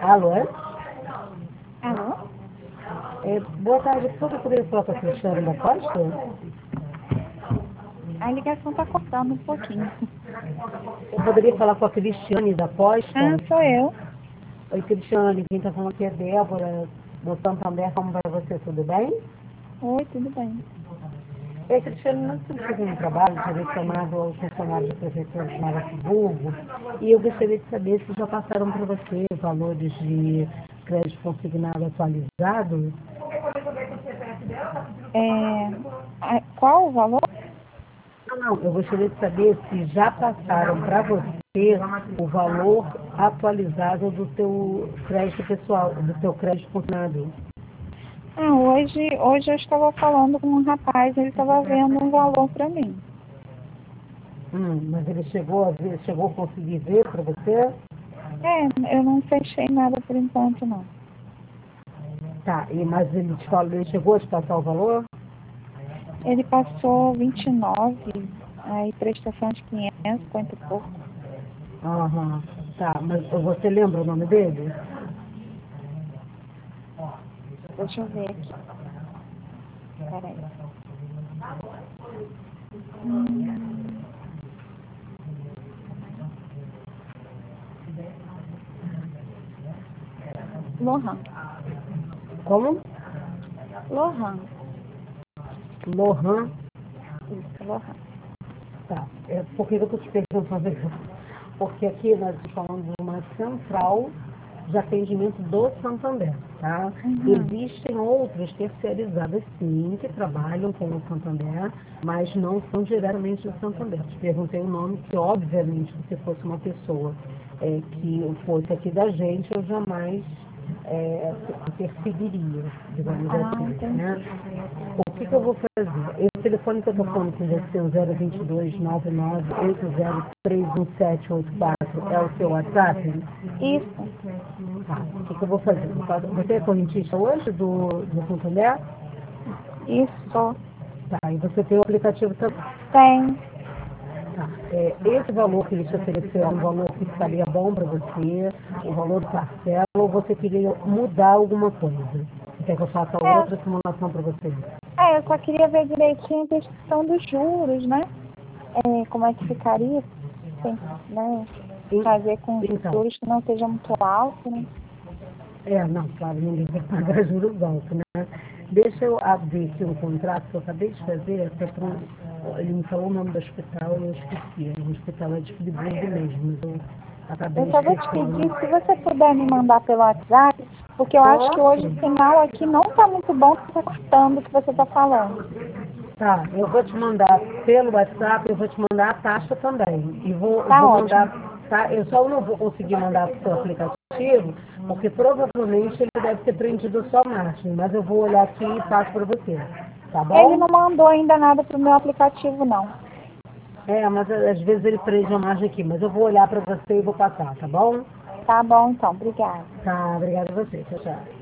Alô? Alô? Boa tarde, por favor, eu poderia falar com a Cristiane da Costa? A ligação está cortando um pouquinho. Eu poderia falar com a Cristiane da Costa? Sou eu. Oi, Cristiane, quem está falando aqui é Débora, do Santander. Como vai você? Tudo bem? Oi, tudo bem. Cristiane, nós estamos fazendo um trabalho direcionado aos funcionários da Prefeitura de Nova Friburgo e eu gostaria de saber se já passaram para você valores de crédito consignado atualizado. Qual o valor? Não, eu gostaria de saber se já passaram para você o valor atualizado do teu crédito pessoal, do teu crédito consignado. Hoje eu estava falando com um rapaz, ele estava vendo um valor para mim. Mas ele chegou a conseguir ver para você? Eu não fechei nada por enquanto, não. Tá, mas ele chegou a te passar o valor? Ele passou 29, aí prestação de 550 e pouco. Aham, tá, mas você lembra o nome dele? Deixa eu ver aqui. Peraí. Lohan. Como? Lohan. Lohan. Isso, Lohan. Tá, por que eu estou te perguntando isso? Porque aqui nós falamos de uma central de atendimento do Santander, tá? Existem outras terceirizadas, sim, que trabalham com o Santander, mas não são diretamente do Santander. Te perguntei o nome, que obviamente, se fosse uma pessoa que fosse aqui da gente, eu jamais perseguiria, digamos assim, né? O que eu vou fazer? Esse telefone que eu estou falando com você, o 022-99-8031-784, é o seu WhatsApp? Isso. Tá. O que eu vou fazer? Você é correntista hoje do Santander? Isso. Tá, e você tem o aplicativo também? Tem. Tá. Esse valor que ele te ofereceu é um valor que estaria bom para você, o valor do parcela, ou você queria mudar alguma coisa? Você quer que eu faça outra simulação para você? Eu só queria ver direitinho a questão dos juros, né? Como é que ficaria, né? Fazer com Então, juros que não seja muito alto, né? não, claro, ninguém vai pagar juros altos, né? Deixa eu abrir aqui um contrato que eu acabei de fazer, até ele me falou o nome do hospital e eu esqueci. O hospital é de Friburgo mesmo, eu acabei Eu só vou te esquecendo. pedir se você puder me mandar pelo WhatsApp, porque eu acho que hoje o sinal aqui não está muito bom, está cortando o que você está falando. Tá, eu vou te mandar pelo WhatsApp, eu vou te mandar a taxa também. E vou Ótimo. mandar, tá? Eu só não vou conseguir mandar pro seu aplicativo, porque provavelmente ele deve ter prendido só margem, mas eu vou olhar aqui e passo para você. Tá bom? Ele não mandou ainda nada pro meu aplicativo, não. Mas às vezes ele prende a margem aqui, mas eu vou olhar para você e vou passar, tá bom? Tá bom, então. Obrigada. Tá, obrigada a você. Tchau, tchau.